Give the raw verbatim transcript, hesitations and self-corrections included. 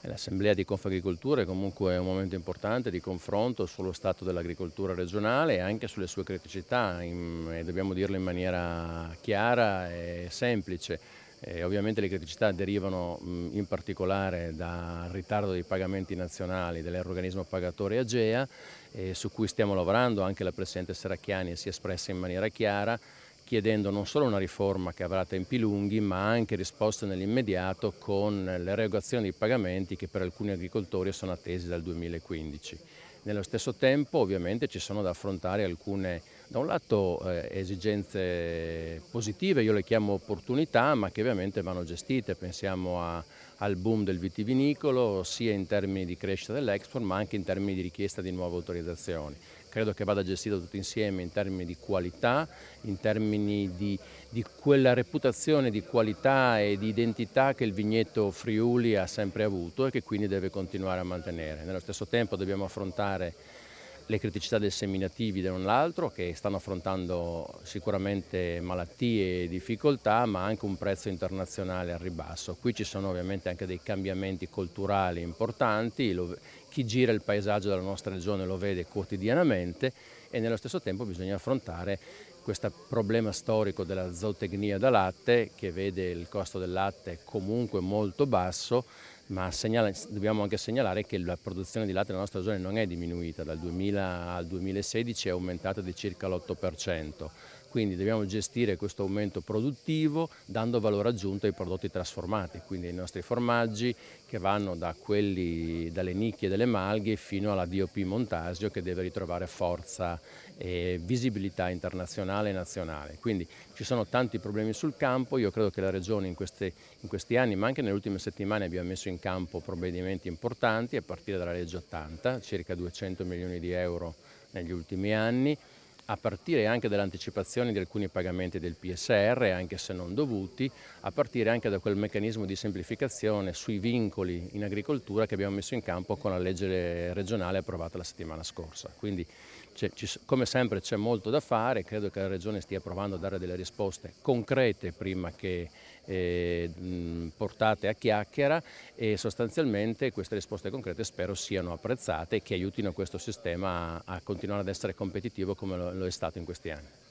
L'Assemblea di Confagricoltura è comunque un momento importante di confronto sullo stato dell'agricoltura regionale e anche sulle sue criticità, in, e dobbiamo dirlo in maniera chiara e semplice. E ovviamente le criticità derivano mh, in particolare dal ritardo dei pagamenti nazionali dell'organismo pagatore AGEA, eh, su cui stiamo lavorando. Anche la Presidente Serracchiani si è espressa in maniera chiara, chiedendo non solo una riforma che avrà tempi lunghi, ma anche risposte nell'immediato con l'erogazione dei pagamenti che per alcuni agricoltori sono attesi dal duemilaquindici. Nello stesso tempo ovviamente ci sono da affrontare alcune, da un lato eh, esigenze positive, io le chiamo opportunità, ma che ovviamente vanno gestite. Pensiamo a, al boom del vitivinicolo, sia in termini di crescita dell'export, ma anche in termini di richiesta di nuove autorizzazioni. Credo che vada gestito tutto insieme in termini di qualità, in termini di, di quella reputazione di qualità e di identità che il vigneto Friuli ha sempre avuto e che quindi deve continuare a mantenere. Nello stesso tempo dobbiamo affrontare le criticità dei seminativi da un lato, che stanno affrontando sicuramente malattie e difficoltà, ma anche un prezzo internazionale al ribasso. Qui ci sono ovviamente anche dei cambiamenti culturali importanti, lo, chi gira il paesaggio della nostra regione lo vede quotidianamente, e nello stesso tempo bisogna affrontare questo problema storico della zootecnia da latte, che vede il costo del latte comunque molto basso, ma segnala, dobbiamo anche segnalare che la produzione di latte nella nostra regione non è diminuita, dal duemila al duemilasedici è aumentata di circa l'otto per cento. Quindi dobbiamo gestire questo aumento produttivo dando valore aggiunto ai prodotti trasformati, quindi ai nostri formaggi, che vanno da quelli, dalle nicchie delle malghe fino alla D O P Montasio, che deve ritrovare forza e visibilità internazionale e nazionale. Quindi ci sono tanti problemi sul campo. Io credo che la Regione in, queste, in questi anni, ma anche nelle ultime settimane, abbia messo in campo provvedimenti importanti, a partire dalla legge ottanta, circa duecento milioni di euro negli ultimi anni, a partire anche dall'anticipazione di alcuni pagamenti del P S R, anche se non dovuti, a partire anche da quel meccanismo di semplificazione sui vincoli in agricoltura che abbiamo messo in campo con la legge regionale approvata la settimana scorsa. Quindi come sempre c'è molto da fare, credo che la Regione stia provando a dare delle risposte concrete prima che eh, portate a chiacchiera, e sostanzialmente queste risposte concrete spero siano apprezzate e che aiutino questo sistema a, a continuare ad essere competitivo come lo, lo è stato in questi anni.